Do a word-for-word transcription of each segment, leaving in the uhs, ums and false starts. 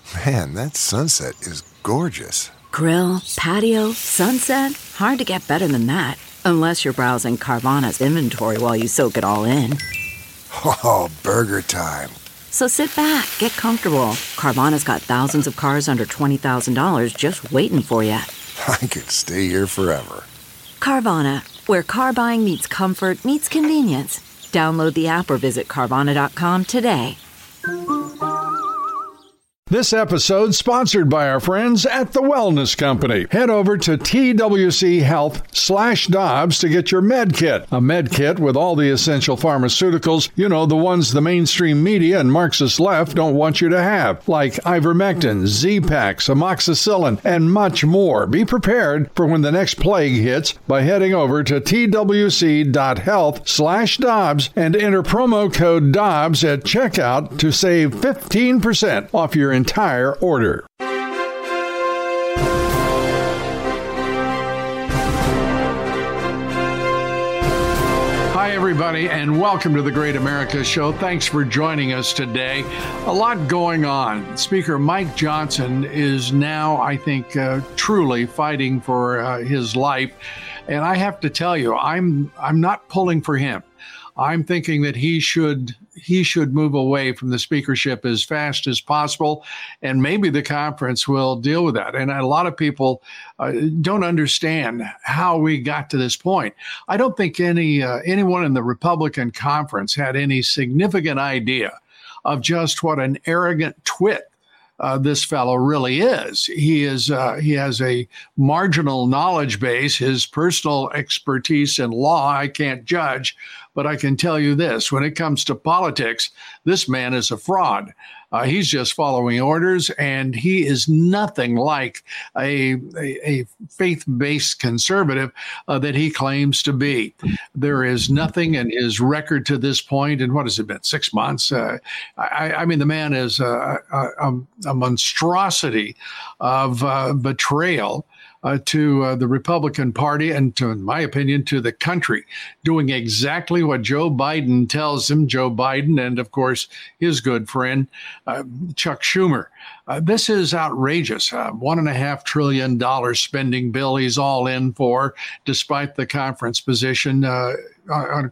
Man, that sunset is gorgeous. Grill, patio, sunset. Hard to get better than that. Unless you're browsing Carvana's inventory while you soak it all in. Oh, burger time. So sit back, get comfortable. Carvana's got thousands of cars under twenty thousand dollars just waiting for you. I could stay here forever. Carvana, where car buying meets comfort, meets convenience. Download the app or visit Carvana dot com today. This episode sponsored by our friends at The Wellness Company. Head over to T W C Health slash Dobbs to get your med kit. A med kit with all the essential pharmaceuticals, you know, the ones the mainstream media and Marxist left don't want you to have, like ivermectin, Z-Pax, amoxicillin, and much more. Be prepared for when the next plague hits by heading over to T W C dot health slash Dobbs and enter promo code Dobbs at checkout to save fifteen percent off your entire order. Hi, everybody, and welcome to the Great America Show. Thanks for joining us today. A lot going on. Speaker Mike Johnson is now, I think, uh, truly fighting for uh, his life. And I have to tell you, I'm I'm not pulling for him. I'm thinking that he should he should move away from the speakership as fast as possible, and maybe the conference will deal with that. And a lot of people uh, don't understand how we got to this point. I don't think any uh, anyone in the Republican conference had any significant idea of just what an arrogant twit Uh, this fellow really is. He is. Uh, he has a marginal knowledge base. His personal expertise in law, I can't judge, but I can tell you this: when it comes to politics, this man is a fraud. Uh, he's just following orders, and he is nothing like a, a, a faith-based conservative uh, that he claims to be. There is nothing in his record to this point, and what has it been, six months? Uh, I, I mean, the man is a, a, a monstrosity of uh, betrayal Uh, to uh, the Republican Party and, to, in my opinion, to the country, doing exactly what Joe Biden tells him. Joe Biden and, of course, his good friend, uh, Chuck Schumer. Uh, this is outrageous. Uh, one and a half trillion dollar spending bill he's all in for, despite the conference position uh, uh,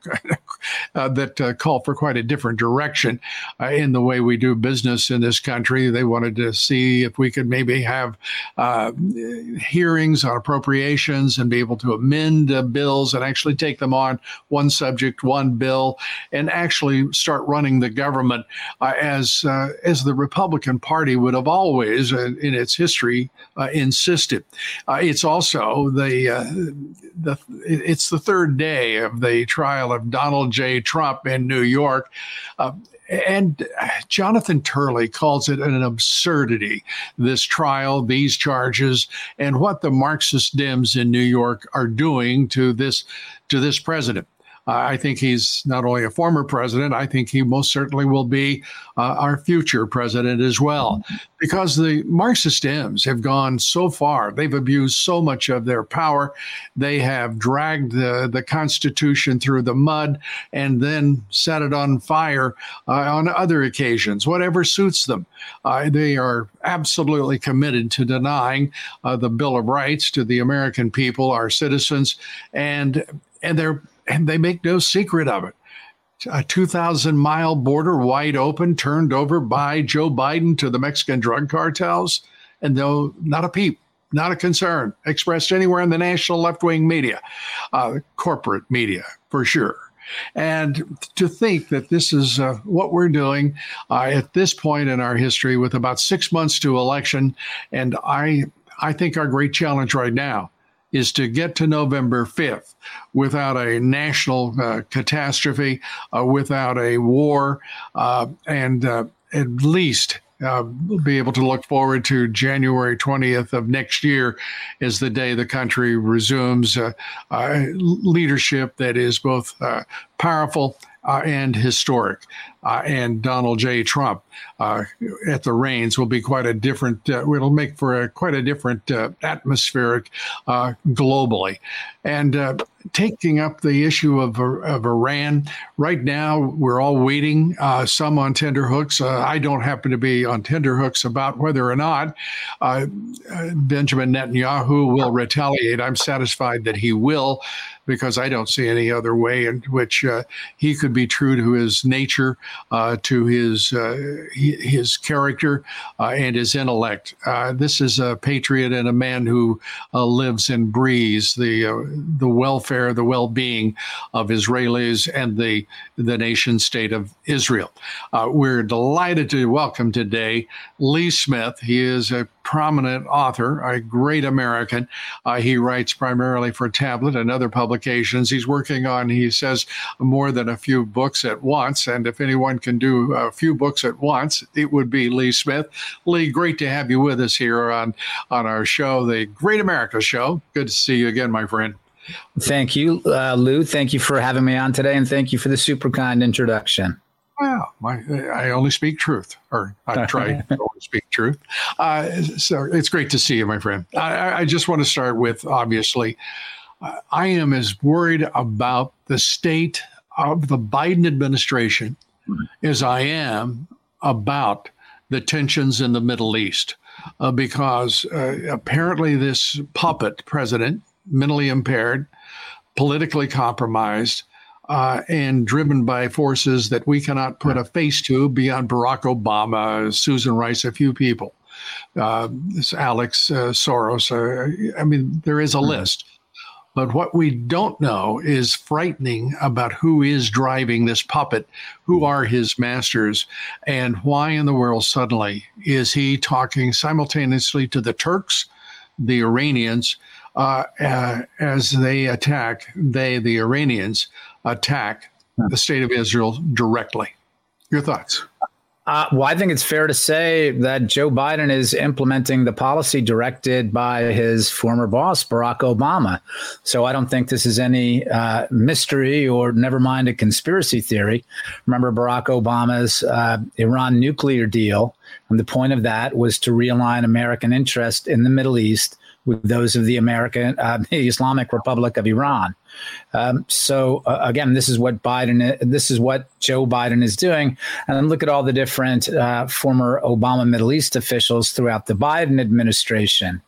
uh, that uh, call for quite a different direction uh, in the way we do business in this country. They wanted to see if we could maybe have uh, hearings on appropriations and be able to amend uh, bills and actually take them on one subject, one bill, and actually start running the government uh, as uh, as the Republican Party would have always, uh, in its history, uh, insisted. Uh, it's also the uh, the it's the third day of the trial of Donald J. Trump in New York. Uh, And Jonathan Turley calls it an absurdity, this trial, these charges, and what the Marxist Dems in New York are doing to this to this president. Uh, I think he's not only a former president, I think he most certainly will be uh, our future president as well, because the Marxist Dems have gone so far. They've abused so much of their power. They have dragged the, the Constitution through the mud and then set it on fire uh, on other occasions, whatever suits them. Uh, they are absolutely committed to denying uh, the Bill of Rights to the American people, our citizens, and and they're And they make no secret of it. A two thousand mile border wide open, turned over by Joe Biden to the Mexican drug cartels. And though not a peep, not a concern expressed anywhere in the national left-wing media, uh, corporate media, for sure. And to think that this is uh, what we're doing uh, at this point in our history with about six months to election. And I, I think our great challenge right now is to get to November fifth without a national uh, catastrophe, uh, without a war, uh, and uh, at least uh, be able to look forward to January twentieth of next year as the day the country resumes uh, uh, leadership that is both uh, powerful uh, and historic. uh, and Donald J. Trump uh, at the reins will be quite a different, uh, it'll make for a, quite a different uh, atmospheric uh, globally. And uh, taking up the issue of, of Iran, right now we're all waiting, uh, some on tenterhooks. Uh, I don't happen to be on tenterhooks about whether or not uh, uh, Benjamin Netanyahu will retaliate. I'm satisfied that he will, because I don't see any other way in which uh, he could be true to his nature, uh, to his uh, his character, uh, and his intellect. Uh, this is a patriot and a man who uh, lives and breathes the uh, the welfare, the well-being of Israelis and the the nation state of Israel. Uh, we're delighted to welcome today Lee Smith. He is a prominent author, a great American. Uh, he writes primarily for Tablet and other publications. He's working on, he says, more than a few books at once. And if anyone can do a few books at once, it would be Lee Smith. Lee, great to have you with us here on, on our show, the Great America Show. Good to see you again, my friend. Thank you, uh, Lou. Thank you for having me on today, and thank you for the super kind introduction. Well, my, I only speak truth, or I try to only speak truth. Uh, so it's great to see you, my friend. I, I just want to start with, obviously, uh, I am as worried about the state of the Biden administration as I am about the tensions in the Middle East, uh, because uh, apparently this puppet president, mentally impaired, politically compromised, Uh, and driven by forces that we cannot put a face to beyond Barack Obama, Susan Rice, a few people, uh, this Alex uh, Soros. Uh, I mean, there is a list. But what we don't know is frightening about who is driving this puppet, who are his masters, and why in the world suddenly is he talking simultaneously to the Turks, the Iranians, uh, uh, as they attack, they, the Iranians, attack the state of Israel directly. Your thoughts? Uh, well, I think it's fair to say that Joe Biden is implementing the policy directed by his former boss, Barack Obama. So I don't think this is any uh, mystery, or never mind a conspiracy theory. Remember Barack Obama's uh, Iran nuclear deal, and the point of that was to realign American interest in the Middle East with those of the American, uh, the Islamic Republic of Iran. Um, so uh, again, this is what Biden, this is what Joe Biden is doing. And then look at all the different uh, former Obama Middle East officials throughout the Biden administration.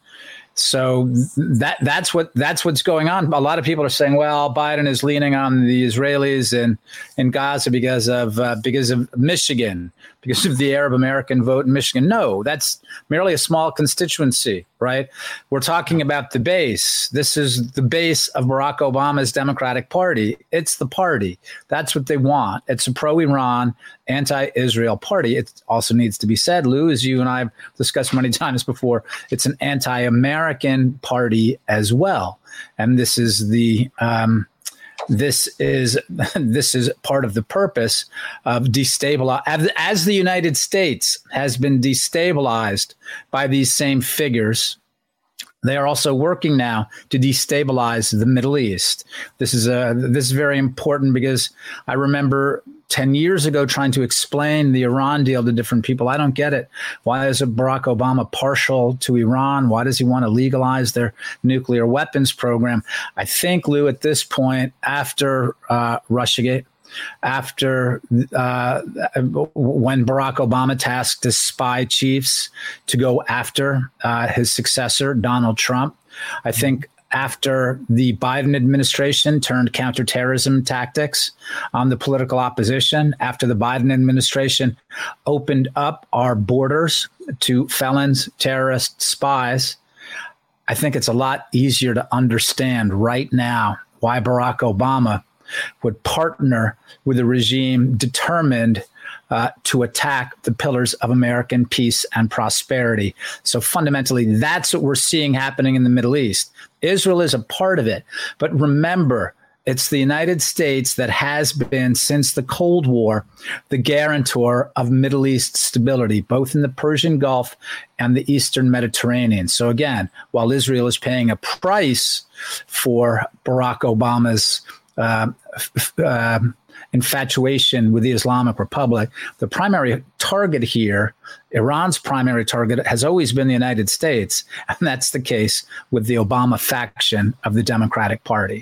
So that that's what that's what's going on. A lot of people are saying, well, Biden is leaning on the Israelis in, in Gaza because of uh, because of Michigan, because of the Arab American vote in Michigan. No, that's merely a small constituency, right? We're talking about the base. This is the base of Barack Obama's Democratic Party. It's the party. That's what they want. It's a pro-Iran, anti-Israel party. It also needs to be said, Lou, as you and I have discussed many times before, it's an anti-American party as well. And this is the um, this is this is part of the purpose of destabilize, as, as the United States has been destabilized by these same figures. They are also working now to destabilize the Middle East. This is a this is very important, because I remember ten years ago trying to explain the Iran deal to different people. I don't get it. Why is Barack Obama partial to Iran? Why does he want to legalize their nuclear weapons program? I think, Lou, at this point, after uh, Russiagate, after uh, when Barack Obama tasked his spy chiefs to go after uh, his successor, Donald Trump, I think after the Biden administration turned counterterrorism tactics on the political opposition, after the Biden administration opened up our borders to felons, terrorists, spies, I think it's a lot easier to understand right now why Barack Obama would partner with a regime determined uh, to attack the pillars of American peace and prosperity. So fundamentally, that's what we're seeing happening in the Middle East. Israel is a part of it. But remember, it's the United States that has been, since the Cold War, the guarantor of Middle East stability, both in the Persian Gulf and the Eastern Mediterranean. So again, while Israel is paying a price for Barack Obama's uh, f- uh, infatuation with the Islamic Republic. The primary target here, Iran's primary target, has always been the United States. And that's the case with the Obama faction of the Democratic Party.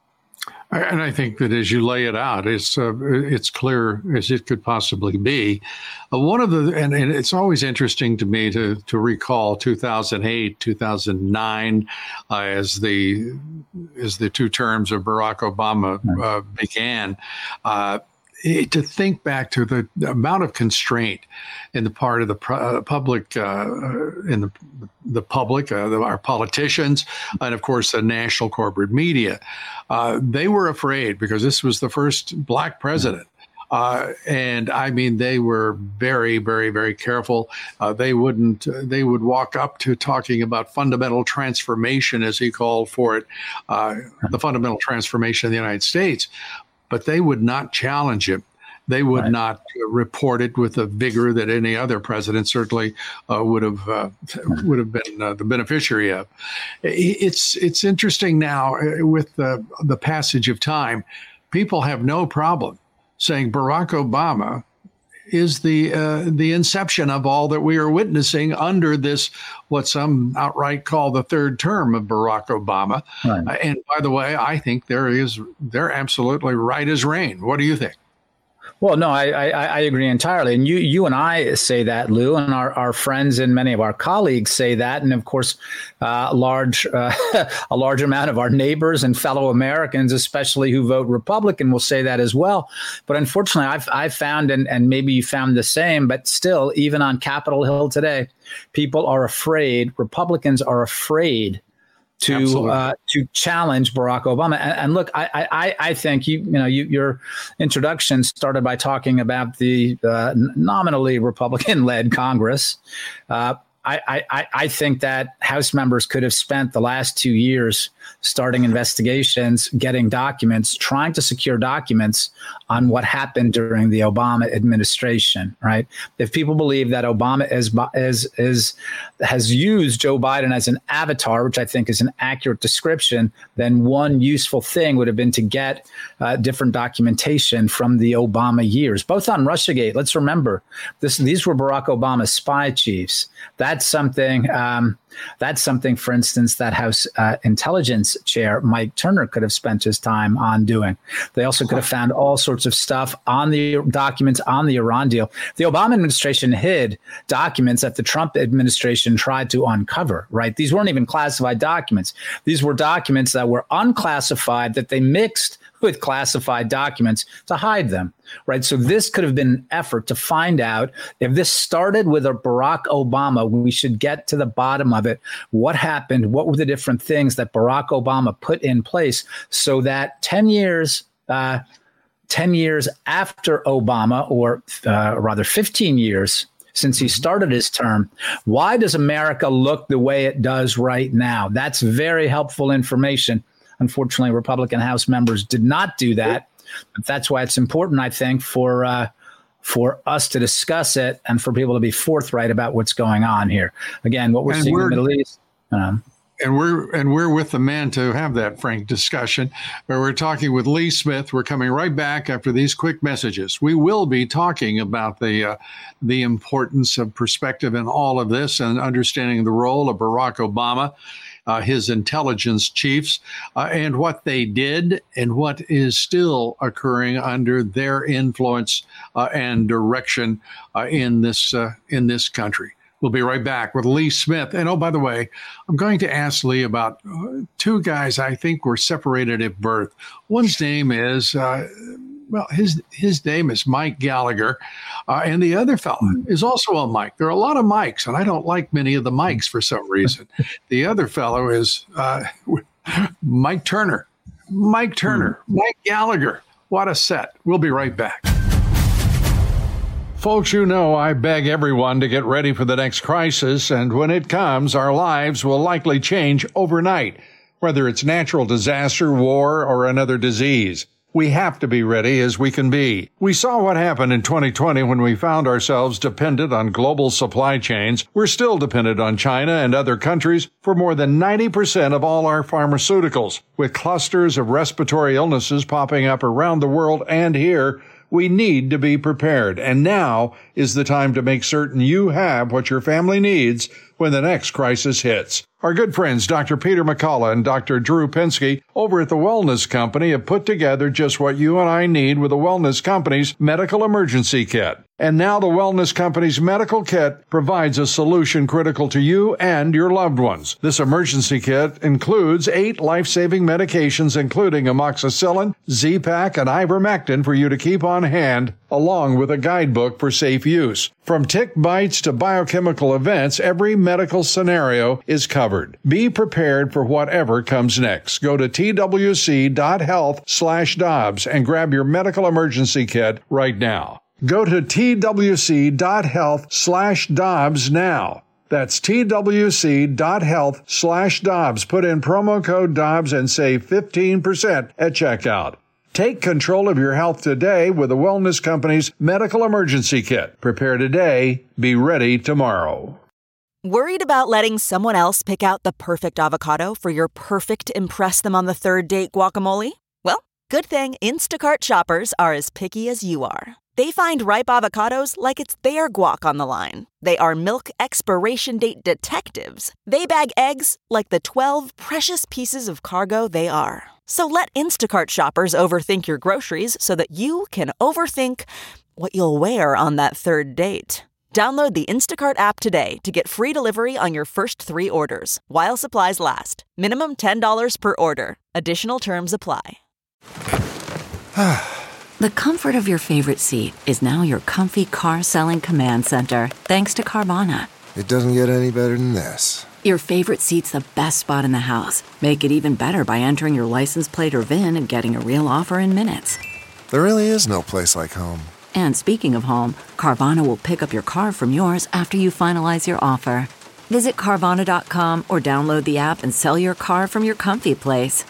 And I think that as you lay it out, it's uh, it's clear as it could possibly be. Uh, one of the and, and it's always interesting to me to to recall two thousand eight, two thousand nine, uh, as the as the two terms of Barack Obama uh, began. Uh, to think back to the amount of constraint in the part of the uh, public, uh, in the the public, uh, the, our politicians, and of course the national corporate media, uh, they were afraid because this was the first black president. Uh, and I mean, they were very, very, very careful. Uh, they wouldn't, they would walk up to talking about fundamental transformation, as he called for it, uh, the fundamental transformation of the United States. But they would not challenge him. They would right. not uh, report it with the vigor that any other president certainly uh, would have uh, would have been uh, the beneficiary of. It's it's interesting now uh, with the the passage of time, people have no problem saying Barack Obama is the uh, the inception of all that we are witnessing under this, what some outright call the third term of Barack Obama. Right. Uh, and by the way, I think there is they're absolutely right as rain. What do you think? Well, no, I, I, I agree entirely. And you you and I say that, Lou, and our, our friends and many of our colleagues say that. And of course, uh, a large uh, a large amount of our neighbors and fellow Americans, especially who vote Republican, will say that as well. But unfortunately, I've, I've found, and, and maybe you found the same, but still, even on Capitol Hill today, people are afraid, Republicans are afraid to uh, to challenge Barack Obama. And, and look, I, I I think you you know you, your introduction started by talking about the uh, nominally Republican-led Congress. Uh, I, I I think that House members could have spent the last two years starting investigations, getting documents, trying to secure documents on what happened during the Obama administration, right? If people believe that Obama is, is, is, has used Joe Biden as an avatar, which I think is an accurate description, then one useful thing would have been to get uh, different documentation from the Obama years, both on Russiagate. Let's remember, this, these were Barack Obama's spy chiefs. That's something... Um, That's something, for instance, that House uh, Intelligence Chair Mike Turner could have spent his time on doing. They also could have found all sorts of stuff on the documents on the Iran deal. The Obama administration hid documents that the Trump administration tried to uncover, right? These weren't even classified documents. These were documents that were unclassified that they mixed with classified documents to hide them, right? So this could have been an effort to find out if this started with a Barack Obama, we should get to the bottom of it. What happened? What were the different things that Barack Obama put in place so that ten years, uh, ten years after Obama, or uh, rather fifteen years since he started his term, why does America look the way it does right now? That's very helpful information. Unfortunately, Republican House members did not do that. But that's why it's important, I think, for uh, for us to discuss it and for people to be forthright about what's going on here. Again, what we're and seeing we're, in the Middle East. Um, and we're and we're with the man to have that frank discussion. Where we're talking with Lee Smith. We're coming right back after these quick messages. We will be talking about the uh, the importance of perspective in all of this and understanding the role of Barack Obama, Uh, his intelligence chiefs, uh, and what they did and what is still occurring under their influence uh, and direction uh, in this uh, in this country. We'll be right back with Lee Smith. And oh, by the way, I'm going to ask Lee about uh, two guys I think were separated at birth. One's name is, uh, well, his his name is Mike Gallagher, uh, and the other fellow is also a Mike. There are a lot of Mikes, and I don't like many of the Mikes for some reason. The other fellow is uh, Mike Turner. Mike Turner, Mike Gallagher. What a set. We'll be right back. Folks, you know I beg everyone to get ready for the next crisis, and when it comes, our lives will likely change overnight, whether it's natural disaster, war, or another disease. We have to be ready as we can be. We saw what happened in twenty twenty when we found ourselves dependent on global supply chains. We're still dependent on China and other countries for more than ninety percent of all our pharmaceuticals. With clusters of respiratory illnesses popping up around the world and here, we need to be prepared. And now is the time to make certain you have what your family needs when the next crisis hits. Our good friends, Doctor Peter McCullough and Doctor Drew Pinsky over at the Wellness Company have put together just what you and I need with the Wellness Company's Medical Emergency Kit. And now the Wellness Company's medical kit provides a solution critical to you and your loved ones. This emergency kit includes eight life-saving medications, including amoxicillin, Z-Pak, and ivermectin for you to keep on hand, along with a guidebook for safe use. From tick bites to biochemical events, every medical scenario is covered. Be prepared for whatever comes next. Go to twc.health slash Dobbs and grab your medical emergency kit right now. Go to twc.health slash Dobbs now. That's twc.health slash Dobbs. Put in promo code Dobbs and save fifteen percent at checkout. Take control of your health today with the Wellness Company's Medical Emergency Kit. Prepare today, be ready tomorrow. Worried about letting someone else pick out the perfect avocado for your perfect impress them on the third date guacamole? Well, good thing Instacart shoppers are as picky as you are. They find ripe avocados like it's their guac on the line. They are milk expiration date detectives. They bag eggs like the twelve precious pieces of cargo they are. So let Instacart shoppers overthink your groceries so that you can overthink what you'll wear on that third date. Download the Instacart app today to get free delivery on your first three orders, while supplies last. Minimum ten dollars per order. Additional terms apply. The comfort of your favorite seat is now your comfy car selling command center, thanks to Carvana. It doesn't get any better than this. Your favorite seat's the best spot in the house. Make it even better by entering your license plate or V I N and getting a real offer in minutes. There really is no place like home. And speaking of home, Carvana will pick up your car from yours after you finalize your offer. Visit Carvana dot com or download the app and sell your car from your comfy place.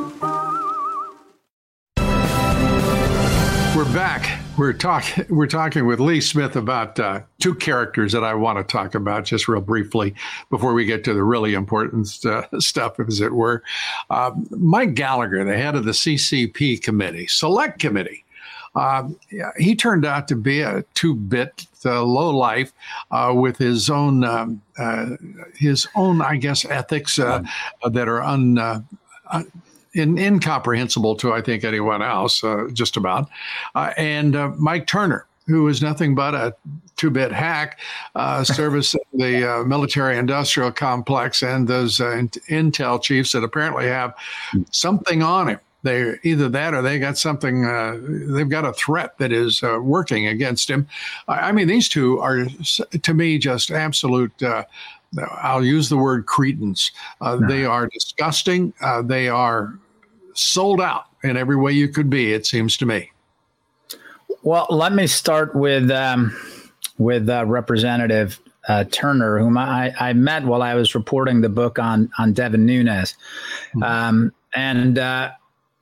We're back. We're talking. We're talking with Lee Smith about uh, two characters that I want to talk about just real briefly before we get to the really important st- stuff, as it were. Uh, Mike Gallagher, the head of the C C P committee, select committee. Uh, he turned out to be a two-bit uh, lowlife uh, with his own, um, uh, his own, I guess, ethics uh, that are un. Uh, un- In, incomprehensible to, I think, anyone else, uh, just about. Uh, and uh, Mike Turner, who is nothing but a two-bit hack, uh, servicing the uh, military-industrial complex and those uh, in- intel chiefs that apparently have something on him. They either that or they got something. Uh, they've got a threat that is uh, working against him. I, I mean, these two are, to me, just absolute. Uh, I'll use the word cretins. Uh, no. They are disgusting. Uh, they are sold out in every way you could be, it seems to me. Well, let me start with um, with uh, Representative uh, Turner, whom I, I met while I was reporting the book on on Devin Nunes. Mm-hmm. Um, and uh,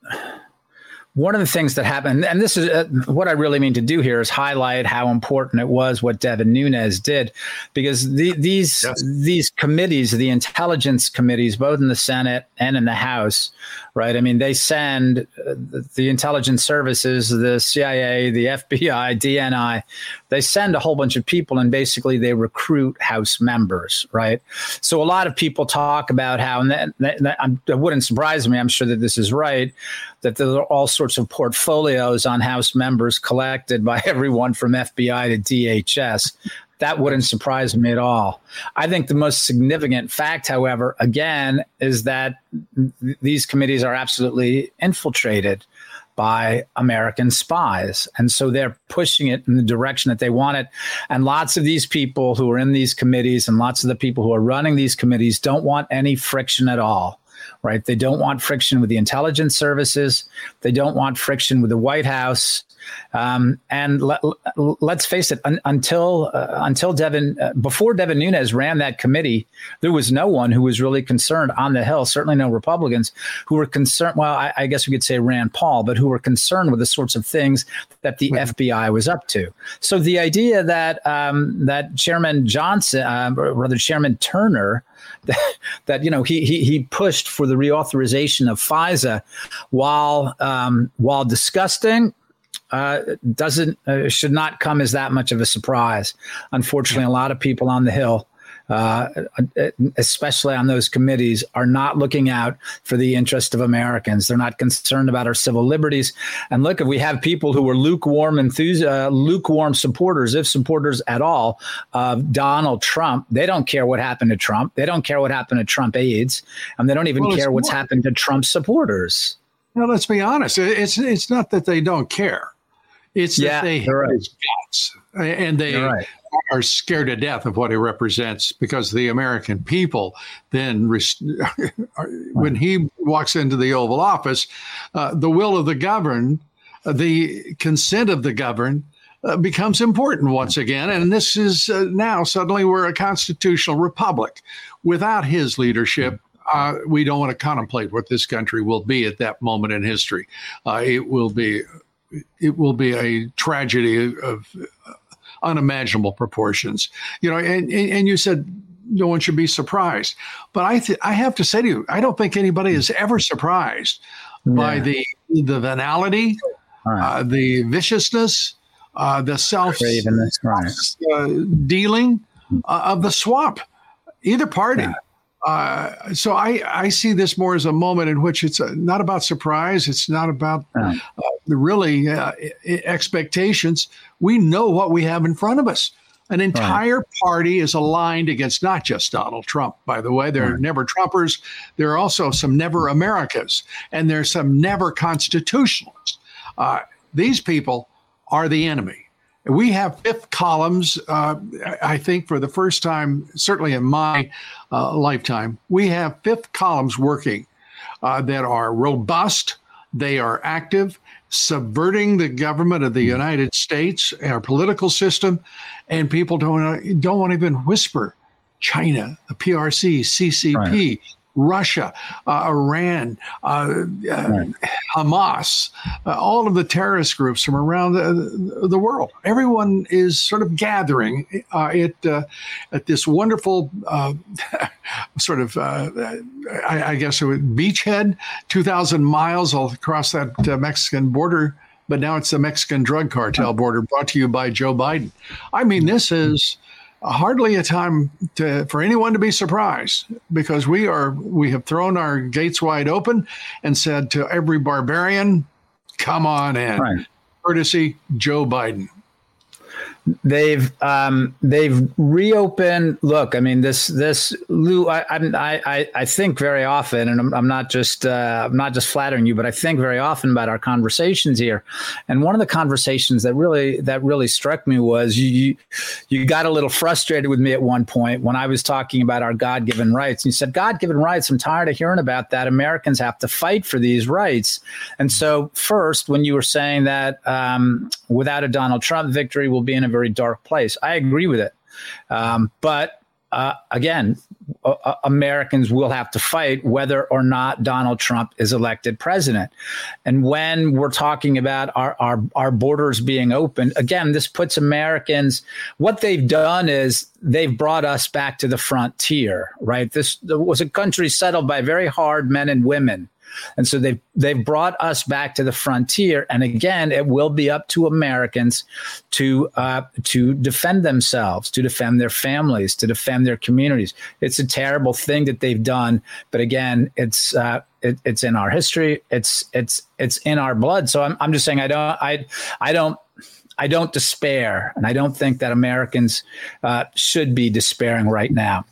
one of the things that happened, and this is uh, what I really mean to do here, is highlight how important it was what Devin Nunes did, because the, these yes. these committees, the intelligence committees, both in the Senate and in the House, right? I mean, they send uh, the intelligence services, the C I A, the F B I, D N I, they send a whole bunch of people, and basically they recruit House members, right? So a lot of people talk about how, and that, that, that, that wouldn't surprise me, I'm sure that this is right, that there are all sorts of portfolios on House members collected by everyone from F B I to D H S. That wouldn't surprise me at all. I think the most significant fact, however, again, is that th- these committees are absolutely infiltrated by American spies. And so they're pushing it in the direction that they want it. And lots of these people who are in these committees and lots of the people who are running these committees don't want any friction at all. right? They don't want friction with the intelligence services. They don't want friction with the White House. Um, and let, let's face it, un, until uh, until Devin, uh, before Devin Nunes ran that committee, there was no one who was really concerned on the Hill, certainly no Republicans who were concerned. Well, I, I guess we could say Rand Paul, but who were concerned with the sorts of things that the mm-hmm. F B I was up to. So the idea that um, that Chairman Johnson, uh, or rather Chairman Turner, that, that you know he, he he pushed for the reauthorization of FISA, while um, while disgusting, Uh, doesn't uh, should not come as that much of a surprise. Unfortunately, a lot of people on the Hill, uh, especially on those committees, are not looking out for the interest of Americans. They're not concerned about our civil liberties. And look, if we have people who are lukewarm, enthus- uh, lukewarm supporters, if supporters at all, of Donald Trump, they don't care what happened to Trump. They don't care what happened to Trump aides, and they don't even well, care what's more- happened to Trump supporters. No, let's be honest. It's it's not that they don't care. It's that yeah, they hate right. his guts, and they right. are scared to death of what he represents, because the American people then, when he walks into the Oval Office, uh, the will of the governed, uh, the consent of the governed, uh, becomes important once again. And this is uh, now suddenly we're a constitutional republic. Without his leadership, uh, we don't want to contemplate what this country will be at that moment in history. Uh, it will be. It will be a tragedy of unimaginable proportions, you know. And, and you said no one should be surprised, but I th- I have to say to you, I don't think anybody is ever surprised yeah. by the the venality, right. uh, the viciousness, uh, the self right. uh, dealing uh, of the swamp, either party. Yeah. Uh, so I, I see this more as a moment in which it's uh, not about surprise. It's not about uh, the really uh, expectations. We know what we have in front of us. An entire right. party is aligned against not just Donald Trump, by the way. There right. are never Trumpers. There are also some never Americas, and there's some never constitutionalists. Uh, these people are the enemy. We have fifth columns, uh, I think, for the first time, certainly in my uh, lifetime. We have fifth columns working uh, that are robust. They are active, subverting the government of the United States, our political system, and people don't, don't want to even whisper China, the P R C, C C P, right. Russia, uh, Iran, uh, uh, right. Hamas, uh, all of the terrorist groups from around the, the world. Everyone is sort of gathering uh, at, uh, at this wonderful uh, sort of, uh, I, I guess, beachhead, two thousand miles across that uh, Mexican border. But now it's the Mexican drug cartel border, brought to you by Joe Biden. I mean, this is hardly a time to, for anyone to be surprised, because we are we have thrown our gates wide open and said to every barbarian, come on in. Right. Courtesy Joe Biden. They've um, they've reopened. Look, I mean, this this Lou. I I I think very often, and I'm, I'm not just uh, I'm not just flattering you, but I think very often about our conversations here. And one of the conversations that really that really struck me was you you, you got a little frustrated with me at one point when I was talking about our God-given rights. And you said, God-given rights. I'm tired of hearing about that. Americans have to fight for these rights. And so first, when you were saying that um, without a Donald Trump victory, we'll be in a very dark place. I agree with it. Um, but uh, again, uh, Americans will have to fight whether or not Donald Trump is elected president. And when we're talking about our, our, our borders being open, again, this puts Americans, what they've done is they've brought us back to the frontier, right? This was a country settled by very hard men and women. And so they've, they've brought us back to the frontier. And again, it will be up to Americans to uh, to defend themselves, to defend their families, to defend their communities. It's a terrible thing that they've done. But again, it's uh, it, it's in our history. It's it's it's in our blood. So I'm I'm just saying I don't I I don't. I don't despair. And I don't think that Americans uh, should be despairing right now.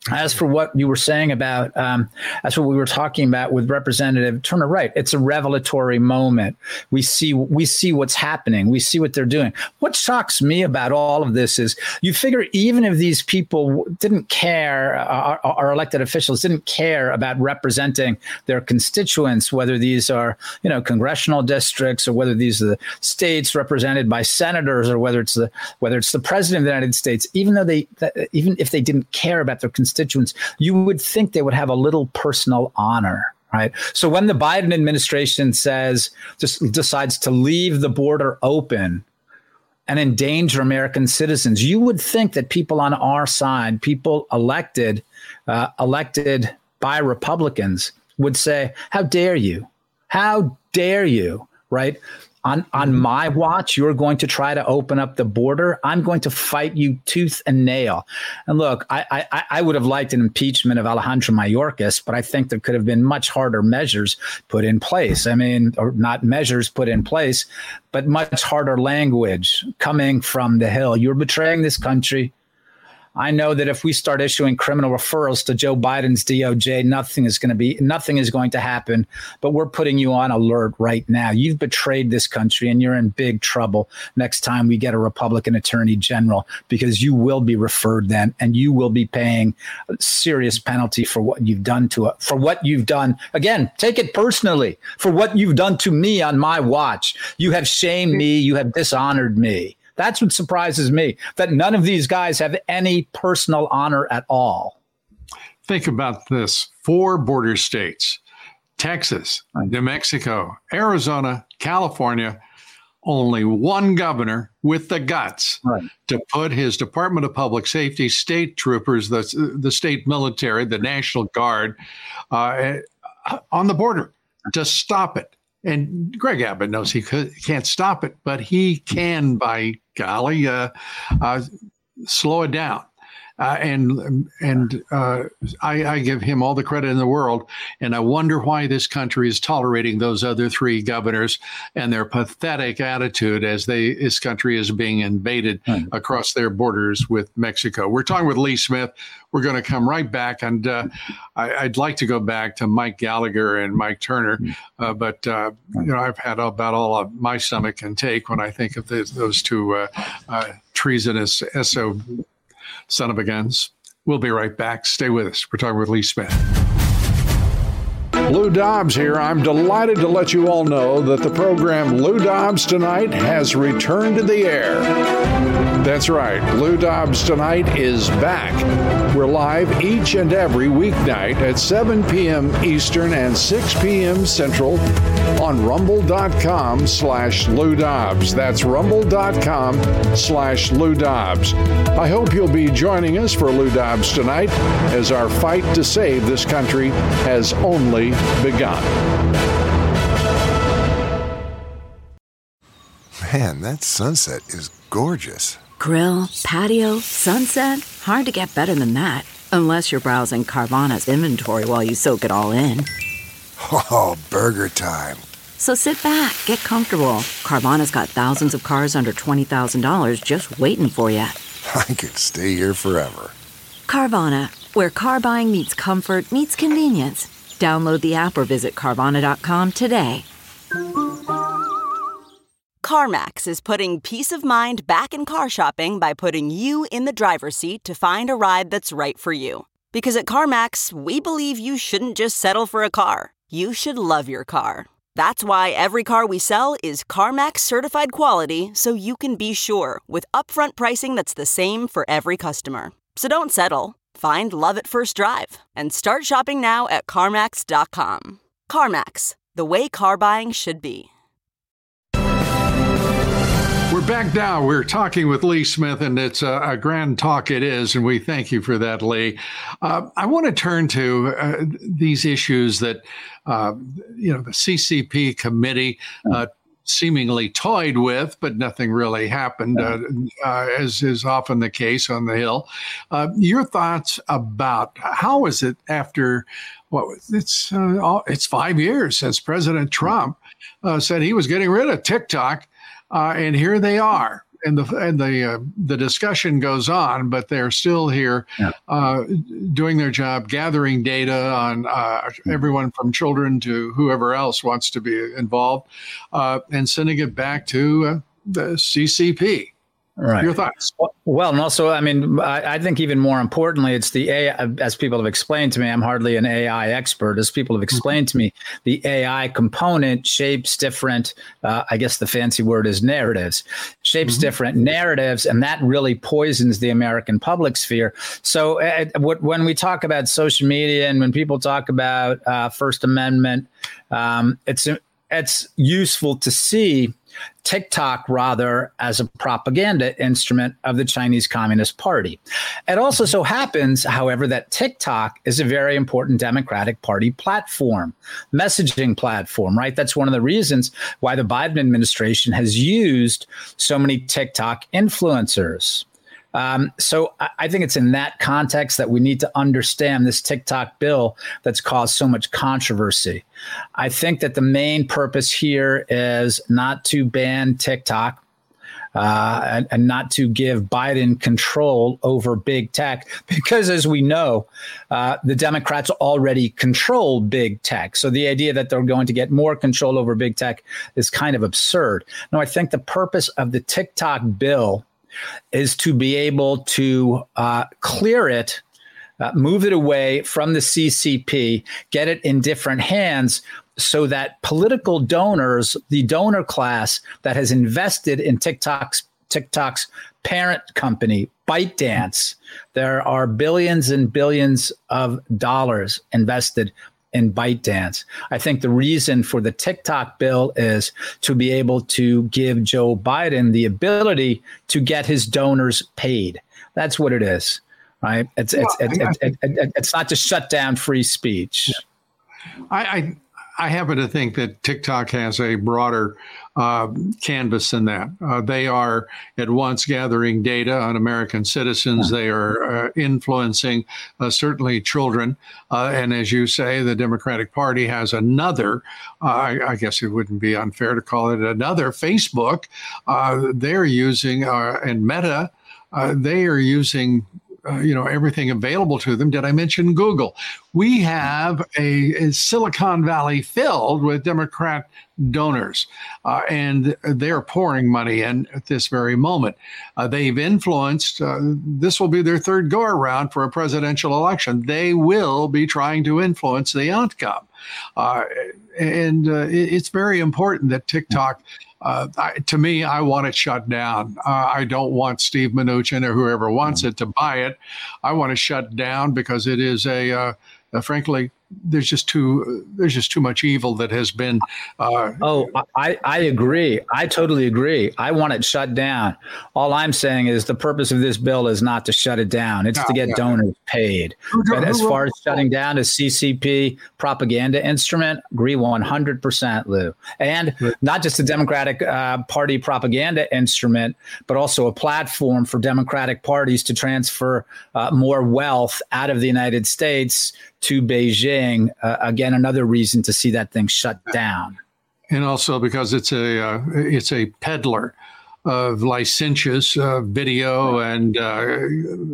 As for what you were saying about, um, that's what we were talking about with Representative Turner. Right, it's a revelatory moment. We see we see what's happening. We see what they're doing. What shocks me about all of this is you figure even if these people didn't care, our, our elected officials didn't care about representing their constituents, whether these are you know congressional districts or whether these are the states represented by senators or whether it's the whether it's the president of the United States. Even though they even if they didn't care about their constituents, you would think they would have a little personal honor, right? So when the Biden administration says, just decides to leave the border open and endanger American citizens, you would think that people on our side, people elected, uh, elected by Republicans would say, how dare you? How dare you, right? On on my watch, you're going to try to open up the border. I'm going to fight you tooth and nail. And look, I I, I would have liked an impeachment of Alejandro Mayorkas, but I think there could have been much harder measures put in place. I mean, or not measures put in place, but much harder language coming from the Hill. You're betraying this country. I know that if we start issuing criminal referrals to Joe Biden's D O J, nothing is going to be, nothing is going to happen. But we're putting you on alert right now. You've betrayed this country and you're in big trouble next time we get a Republican attorney general, because you will be referred then and you will be paying a serious penalty for what you've done to it, for what you've done. Again, take it personally for what you've done to me on my watch. You have shamed me. You have dishonored me. That's what surprises me, that none of these guys have any personal honor at all. Think about this. Four border states, Texas, New Mexico, Arizona, California, only one governor with the guts right. to put his Department of Public Safety, state troopers, the, the state military, the National Guard uh, on the border to stop it. And Greg Abbott knows he could, can't stop it, but he can, by golly, uh, uh, slow it down. Uh, and and uh, I, I give him all the credit in the world. And I wonder why this country is tolerating those other three governors and their pathetic attitude as they this country is being invaded mm. across their borders with Mexico. We're talking with Lee Smith. We're going to come right back. And uh, I, I'd like to go back to Mike Gallagher and Mike Turner. Uh, but, uh, you know, I've had about all of my stomach can take when I think of the, those two uh, uh, treasonous S O son of a guns. We'll be right back. Stay with us. We're talking with Lee Smith. Lou Dobbs here. I'm delighted to let you all know that the program Lou Dobbs Tonight has returned to the air. That's right. Lou Dobbs Tonight is back. We're live each and every weeknight at seven p.m. Eastern and six p.m. Central on rumble.com slash Lou Dobbs. That's rumble.com slash Lou Dobbs. I hope you'll be joining us for Lou Dobbs Tonight as our fight to save this country has only begun. Man, that sunset is gorgeous. Grill, patio, sunset. Hard to get better than that. Unless you're browsing Carvana's inventory while you soak it all in. Oh, burger time. So sit back, get comfortable. Carvana's got thousands of cars under twenty thousand dollars just waiting for you. I could stay here forever. Carvana, where car buying meets comfort, meets convenience. Download the app or visit Carvana dot com today. CarMax is putting peace of mind back in car shopping by putting you in the driver's seat to find a ride that's right for you. Because at CarMax, we believe you shouldn't just settle for a car. You should love your car. That's why every car we sell is CarMax certified quality, so you can be sure with upfront pricing that's the same for every customer. So don't settle. Find love at first drive and start shopping now at CarMax dot com. CarMax, the way car buying should be. We're back now. We're talking with Lee Smith, and it's a, a grand talk it is, and we thank you for that, Lee. Uh, I want to turn to uh, these issues that, uh, you know, the C C P committee uh, seemingly toyed with, but nothing really happened, uh, uh, as is often the case on the Hill. Uh, your thoughts about how is it after, what well, it's uh, all, it's five years since President Trump uh, said he was getting rid of TikTok. Uh, and here they are. and the and the uh, the discussion goes on, but they're still here Yeah. uh, doing their job, gathering data on uh, everyone from children to whoever else wants to be involved, uh, and sending it back to uh, the C C P. Right. Your thoughts? Well, and also, I mean, I, I think even more importantly, it's the A I, as people have explained to me, I'm hardly an A I expert. As people have explained to me, the A I component shapes different, uh, I guess the fancy word is narratives, shapes mm-hmm. different narratives, and that really poisons the American public sphere. So uh, what, when we talk about social media and when people talk about uh, First Amendment, um, it's it's useful to see TikTok rather as a propaganda instrument of the Chinese Communist Party. It also so happens, however, that TikTok is a very important Democratic Party platform, messaging platform, right? That's one of the reasons why the Biden administration has used so many TikTok influencers. Um, so I think it's in that context that we need to understand this TikTok bill that's caused so much controversy. I think that the main purpose here is not to ban TikTok uh, and, and not to give Biden control over big tech, because as we know, uh, the Democrats already control big tech. So the idea that they're going to get more control over big tech is kind of absurd. No, I think the purpose of the TikTok bill is to be able to uh, clear it, uh, move it away from the C C P, get it in different hands so that political donors, the donor class that has invested in TikTok's TikTok's parent company, ByteDance, there are billions and billions of dollars invested in ByteDance. I think the reason for the TikTok bill is to be able to give Joe Biden the ability to get his donors paid. That's what it is, right? It's well, it's, it's, it's, it's, it's not to shut down free speech. I, I I happen to think that TikTok has a broader uh, canvas than that. Uh, they are at once gathering data on American citizens. They are uh, influencing uh, certainly children. Uh, and as you say, the Democratic Party has another, uh, I, I guess it wouldn't be unfair to call it another Facebook. Uh, they're using, uh, and Meta, uh, they are using Uh, you know, everything available to them. Did I mention Google? We have a, a Silicon Valley filled with Democrat donors, uh, and they're pouring money in at this very moment. Uh, they've influenced, uh, this will be their third go around for a presidential election. They will be trying to influence the outcome. Uh, and uh, it, it's very important that TikTok, Uh, I, to me, I want it shut down. Uh, I don't want Steve Mnuchin or whoever wants it to buy it. I want it shut down because it is a, uh, uh, frankly, there's just too there's just too much evil that has been. Uh, oh, I, I agree. I totally agree. I want it shut down. All I'm saying is the purpose of this bill is not to shut it down. It's no, to get no. donors paid. Who, but who, as far who, as shutting down a C C P propaganda instrument, agree one hundred percent, Lou. And not just a Democratic uh, Party propaganda instrument, but also a platform for Democratic parties to transfer uh, more wealth out of the United States to Beijing. Uh, again, another reason to see that thing shut down. And also because it's a uh, it's a peddler of licentious uh, video and, uh,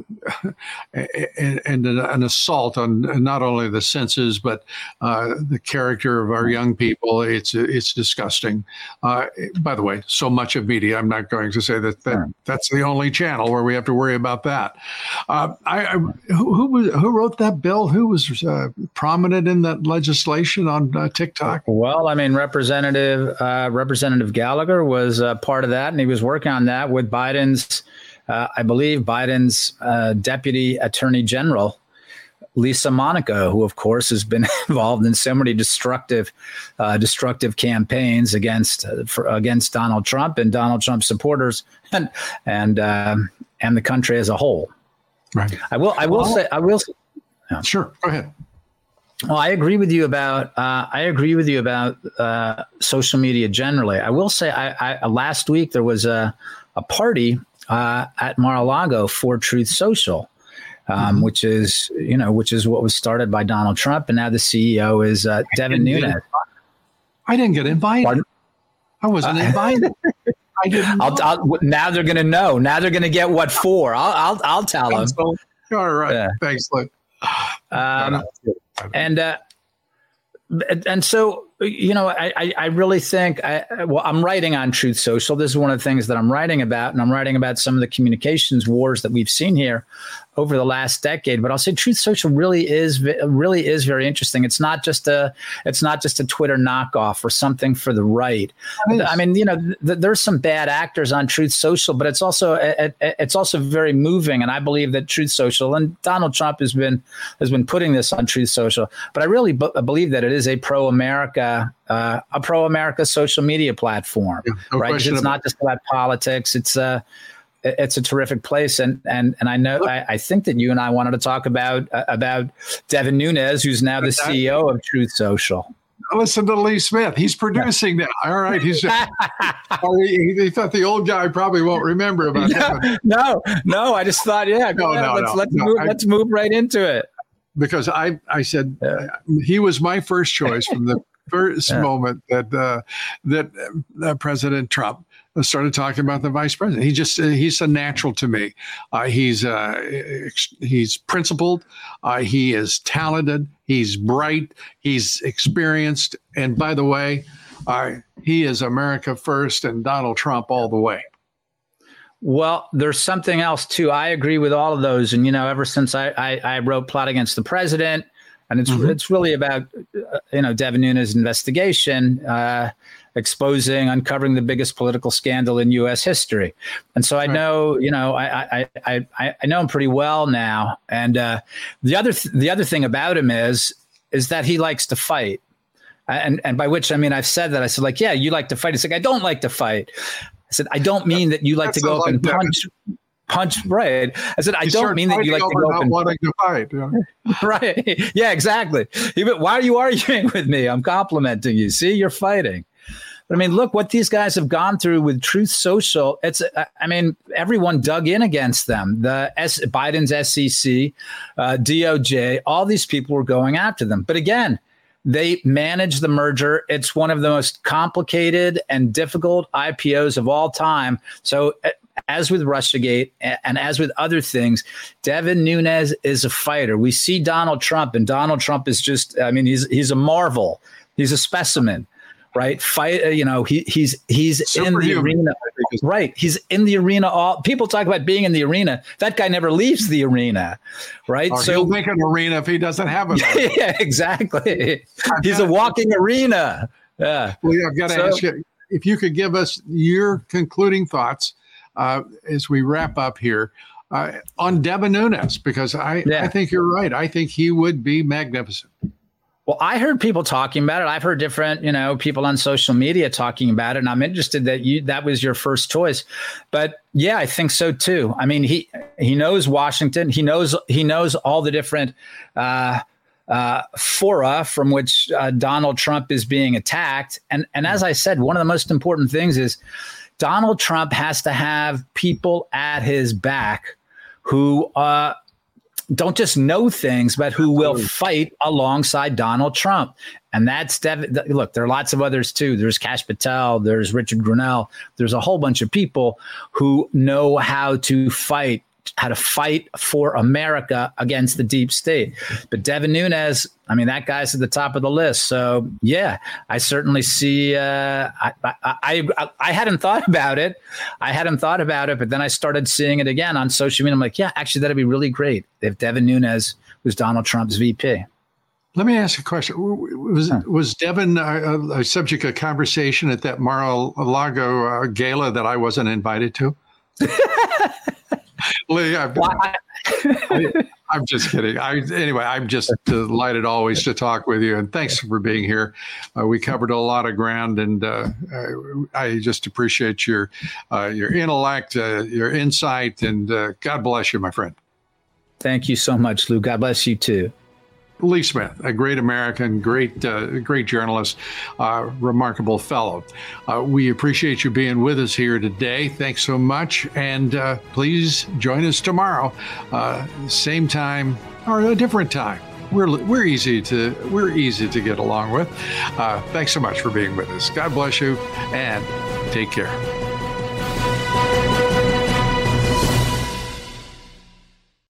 and and an assault on not only the senses but uh, the character of our young people. It's it's disgusting. Uh, by the way, so much of media. I'm not going to say that, that that's the only channel where we have to worry about that. Uh, I, I who, who was who wrote that bill? Who was uh, prominent in that legislation on uh, TikTok? Well, I mean, Representative uh, Representative Gallagher was uh, part of that, and he was working on that with Biden's, uh, I believe, Biden's uh, Deputy Attorney General, Lisa Monaco, who, of course, has been involved in so many destructive, uh, destructive campaigns against uh, for, against Donald Trump and Donald Trump supporters, and and um, and the country as a whole. Right. I will. I will well, say. I will. Yeah. Sure. Go ahead. Well, I agree with you about uh, I agree with you about uh, social media generally. I will say, I, I last week there was a a party uh, at Mar-a-Lago for Truth Social, um, mm-hmm. which is you know which is what was started by Donald Trump, and now the C E O is uh, Devin Nunes. I didn't get invited. Pardon? I wasn't uh, invited. I didn't I'll, I'll, now they're going to know. Now they're going to get what for. I'll I'll, I'll tell them. All right. Yeah. Thanks, Lynn. Um, and uh, and so, you know, I, I, I really think, I, well, I'm writing on Truth Social. This is one of the things that I'm writing about, and I'm writing about some of the communications wars that we've seen here over the last decade. But I'll say Truth Social really is really is very interesting. It's not just a it's not just a Twitter knockoff or something for the right. I mean, you know, th- there's some bad actors on Truth Social, but it's also it, it's also very moving. And I believe that Truth Social, and Donald Trump has been has been putting this on Truth Social, but I really b- believe that it is a pro-America uh, a pro-America social media platform, yeah, no right? It's not just about politics. It's uh It's a terrific place, and and and I know I, I think that you and I wanted to talk about uh, about Devin Nunes, who's now the C E O of Truth Social. Listen to Lee Smith; he's producing now. All right, he's just, he, he thought the old guy probably won't remember about no, that. No, no, I just thought, yeah, no, ahead, no, let's no, let's no, move I, let's move right into it. Because I I said yeah. he was my first choice from the first yeah. moment that uh, that uh, President Trump started talking about the vice president. He just, uh, he's a natural to me. Uh, he's, uh, ex- he's principled. Uh, he is talented. He's bright. He's experienced. And by the way, uh, he is America first and Donald Trump all the way. Well, there's something else too. I agree with all of those. And, you know, ever since I, I, I wrote Plot Against the President, and it's, mm-hmm. it's really about, uh, you know, Devin Nunes' investigation, uh, exposing, uncovering the biggest political scandal in U S history. And so I know, you know, I I I, I know him pretty well now. And uh, the other th- the other thing about him is is that he likes to fight. And and by which I mean I've said that I said like, yeah, you like to fight. He's like, I don't like to fight. I said, I don't mean that you like to go up and punch. Punch, right. I said, I you don't mean that you like to go up and wanting to fight. Yeah. Right. Yeah, exactly. Even, why are you arguing with me? I'm complimenting you. See, you're fighting. But I mean, look what these guys have gone through with Truth Social. It's, I mean, everyone dug in against them. The S, Biden's S E C, uh, D O J, all these people were going after them. But again, they managed the merger. It's one of the most complicated and difficult I P Os of all time. So as with Russiagate and as with other things, Devin Nunes is a fighter. We see Donald Trump, and Donald Trump is just, I mean, he's he's a marvel. He's a specimen, right? Fight, you know, he he's he's in the arena. Right. He's in the arena. All people talk about being in the arena. That guy never leaves the arena. Right. Or so he'll make an arena if he doesn't have it. Yeah, exactly. He's a walking arena. Yeah. Well, yeah, I've got to so, ask you if you could give us your concluding thoughts uh, as we wrap up here uh, on Devin Nunes, because I, yeah. I think you're right. I think he would be magnificent. Well, I heard people talking about it. I've heard different, you know, people on social media talking about it, and I'm interested that you that was your first choice. But yeah, I think so too. I mean, he he knows Washington. He knows he knows all the different uh, uh, fora from which uh, Donald Trump is being attacked. And and as I said, one of the most important things is Donald Trump has to have people at his back who uh, don't just know things, but who will fight alongside Donald Trump. And that's, Dev- look, there are lots of others too. There's Kash Patel, there's Richard Grenell. There's a whole bunch of people who know how to fight, how to fight for America against the deep state. But Devin Nunes, I mean, that guy's at the top of the list. So yeah, I certainly see, uh, I, I, I, I hadn't thought about it. I hadn't thought about it, but then I started seeing it again on social media. I'm like, yeah, actually that'd be really great if Devin Nunes was Donald Trump's V P. Let me ask a question. Was huh. was Devin a, a subject of conversation at that Mar-a-Lago uh, gala that I wasn't invited to? Lee, I'm, I, I'm just kidding. I, anyway, I'm just delighted always to talk with you, and thanks for being here. Uh, we covered a lot of ground, and uh, I just appreciate your uh, your intellect, uh, your insight, and uh, God bless you, my friend. Thank you so much, Lou. God bless you too. Lee Smith, a great American, great, uh, great journalist, uh, remarkable fellow. Uh, we appreciate you being with us here today. Thanks so much. And uh, please join us tomorrow, uh, same time or a different time. We're we're easy to we're easy to get along with. Uh, thanks so much for being with us. God bless you and take care.